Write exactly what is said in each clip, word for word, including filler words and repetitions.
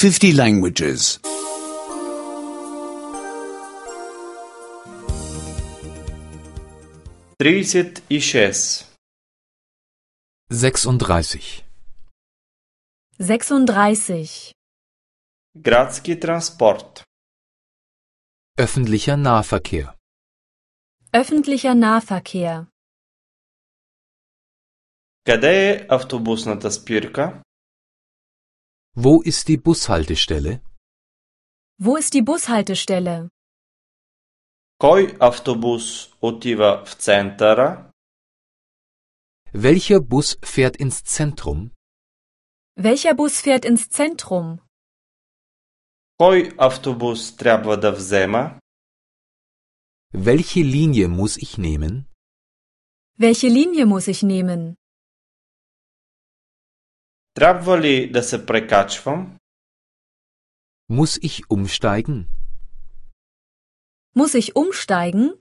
fifty languages. тридцать и шесть. sechsunddreißig. sechsunddreißig. Градски транспорт. Öffentlicher Nahverkehr. Öffentlicher Nahverkehr. Къде е автобусната спирка? Wo ist die Bushaltestelle? Wo ist die Bushaltestelle? Кой автобус отива в центъра? Welcher Bus fährt ins Zentrum? Welcher Bus fährt ins Zentrum? Кой автобус трябва да взема? Welche Linie muss ich nehmen? Welche Linie muss ich nehmen? Трябва ли да се прекачвам? Muss ich umsteigen? Muss ich umsteigen?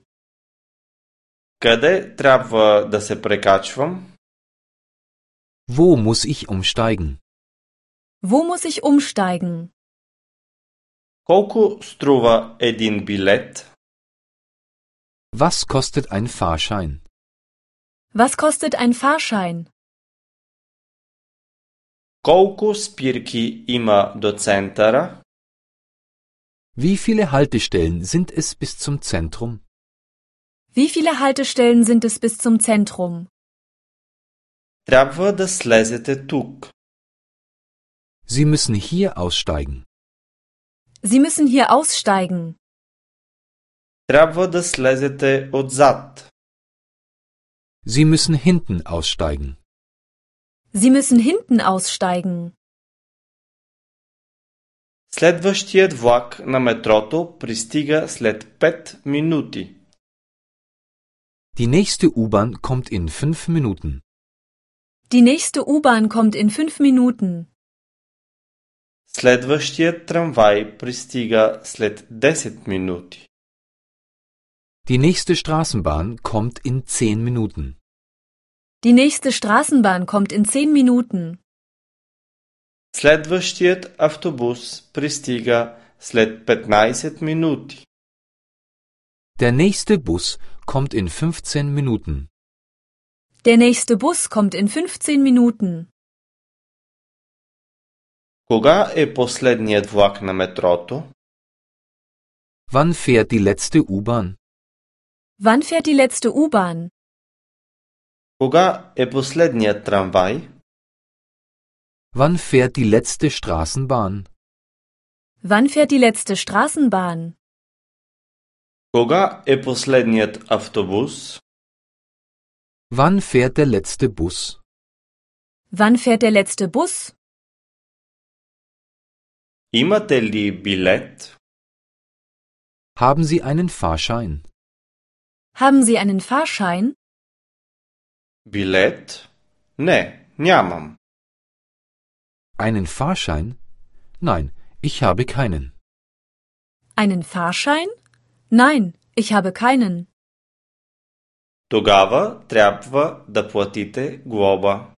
Къде трябва да се прекачвам? Wo muss ich umsteigen? Wo muss ich umsteigen? Колко струва един билет? Was kostet ein Fahrschein? Was kostet ein Fahrschein? Колко спирки има до центъра? Wie viele Haltestellen sind es bis zum Zentrum? Wie viele Haltestellen sind es bis zum Zentrum? Трябва да слезете тук. Sie müssen hier aussteigen. Sie müssen hier aussteigen. Трябва да слезете отзад. Sie müssen hinten aussteigen. Sie müssen hinten aussteigen. Следващият влак на метрото пристига след пет минути. Die nächste U-Bahn kommt in fünf Minuten. Die nächste U-Bahn kommt in fünf Minuten. Следващият трамвай пристига след десет минути. Die nächste Straßenbahn kommt in zehn Minuten. Die nächste Straßenbahn kommt in zehn Minuten. Следващият автобус пристига след петнайсет минути. Der nächste Bus kommt in fünfzehn Minuten. Der nächste Bus kommt in fünfzehn Minuten. Кога е последният влак на метрото? Wann fährt die letzte U-Bahn? Wann fährt die letzte U-Bahn? Кога е последният трамвай? Wann fährt die letzte Straßenbahn? Wann fährt die letzte Straßenbahn? Кога е последният автобус? Wann fährt der letzte Bus? Wann fährt der letzte Bus? Имате ли билет? Haben Sie einen Fahrschein? Haben Sie einen Fahrschein? Билет? Не, нямам. Einen Fahrschein? Nein, ich habe keinen. Einen Fahrschein? Nein, ich habe keinen. Тогава трябва да платите глоба.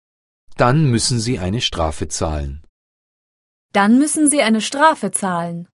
Dann müssen Sie eine Strafe zahlen. Dann müssen Sie eine Strafe zahlen.